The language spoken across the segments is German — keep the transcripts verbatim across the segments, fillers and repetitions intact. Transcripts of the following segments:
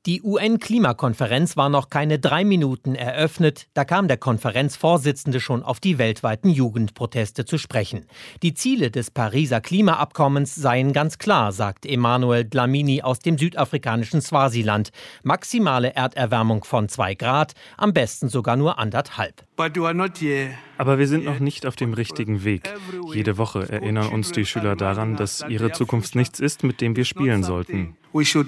Die U N-Klimakonferenz war noch keine drei Minuten eröffnet, da kam der Konferenzvorsitzende schon auf die weltweiten Jugendproteste zu sprechen. Die Ziele des Pariser Klimaabkommens seien ganz klar, sagt Emmanuel Dlamini aus dem südafrikanischen Swasiland. Maximale Erderwärmung von zwei Grad, am besten sogar nur anderthalb. Aber wir sind noch nicht auf dem richtigen Weg. Jede Woche erinnern uns die Schüler daran, dass ihre Zukunft nichts ist, mit dem wir spielen sollten.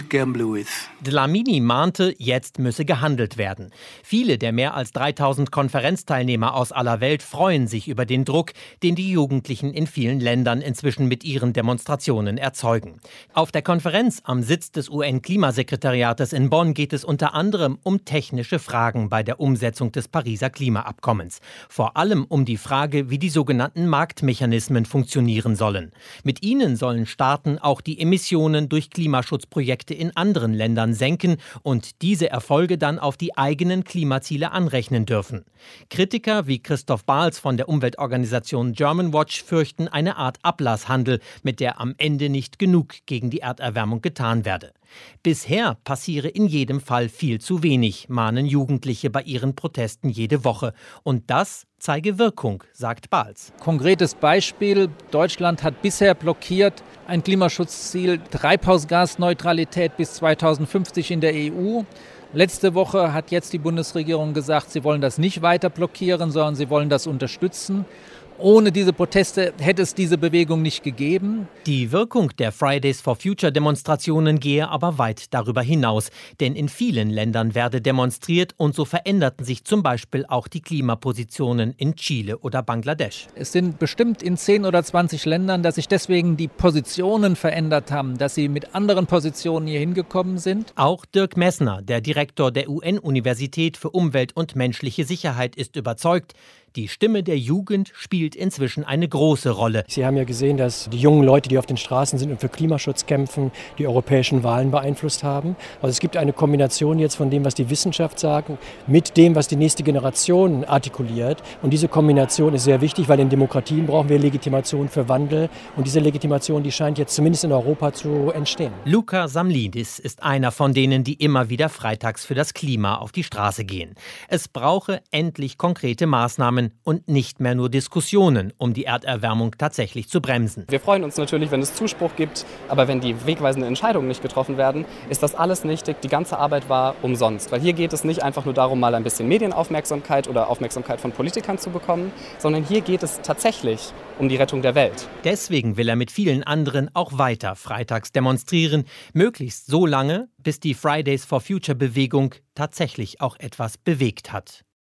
Dlamini mahnte, jetzt müsse gehandelt werden. Viele der mehr als dreitausend Konferenzteilnehmer aus aller Welt freuen sich über den Druck, den die Jugendlichen in vielen Ländern inzwischen mit ihren Demonstrationen erzeugen. Auf der Konferenz am Sitz des U N-Klimasekretariates in Bonn geht es unter anderem um technische Fragen bei der Umsetzung des Pariser Klimaabkommens. Vor allem um die Frage, wie die sogenannten Marktmechanismen funktionieren sollen. Mit ihnen sollen Staaten auch die Emissionen durch Klimaschutzprojekte in anderen Ländern senken und diese Erfolge dann auf die eigenen Klimaziele anrechnen dürfen. Kritiker wie Christoph Bahls von der Umweltorganisation Germanwatch fürchten eine Art Ablasshandel, mit der am Ende nicht genug gegen die Erderwärmung getan werde. Bisher passiere in jedem Fall viel zu wenig, mahnen Jugendliche bei ihren Protesten jede Woche. Und das zeige Wirkung, sagt Bahls. Konkretes Beispiel: Deutschland hat bisher blockiert ein Klimaschutzziel Treibhausgasneutralität bis zweitausendfünfzig in der E U. Letzte Woche hat jetzt die Bundesregierung gesagt, sie wollen das nicht weiter blockieren, sondern sie wollen das unterstützen. Ohne diese Proteste hätte es diese Bewegung nicht gegeben. Die Wirkung der Fridays for Future Demonstrationen gehe aber weit darüber hinaus. Denn in vielen Ländern werde demonstriert und so veränderten sich zum Beispiel auch die Klimapositionen in Chile oder Bangladesch. Es sind bestimmt in zehn oder zwanzig Ländern, dass sich deswegen die Positionen verändert haben, dass sie mit anderen Positionen hier hingekommen sind. Auch Dirk Messner, der Direktor der U N-Universität für Umwelt und menschliche Sicherheit, ist überzeugt, die Stimme der Jugend spielt inzwischen eine große Rolle. Sie haben ja gesehen, dass die jungen Leute, die auf den Straßen sind und für Klimaschutz kämpfen, die europäischen Wahlen beeinflusst haben. Also es gibt eine Kombination jetzt von dem, was die Wissenschaft sagt, mit dem, was die nächste Generation artikuliert. Und diese Kombination ist sehr wichtig, weil in Demokratien brauchen wir Legitimation für Wandel. Und diese Legitimation, die scheint jetzt zumindest in Europa zu entstehen. Luka Samlidis ist einer von denen, die immer wieder freitags für das Klima auf die Straße gehen. Es brauche endlich konkrete Maßnahmen und nicht mehr nur Diskussionen, um die Erderwärmung tatsächlich zu bremsen. Wir freuen uns natürlich, wenn es Zuspruch gibt, aber wenn die wegweisenden Entscheidungen nicht getroffen werden, ist das alles nichtig. Die ganze Arbeit war umsonst, weil hier geht es nicht einfach nur darum, mal ein bisschen Medienaufmerksamkeit oder Aufmerksamkeit von Politikern zu bekommen, sondern hier geht es tatsächlich um die Rettung der Welt. Deswegen will er mit vielen anderen auch weiter freitags demonstrieren, möglichst so lange, bis die Fridays for Future Bewegung tatsächlich auch etwas bewegt hat.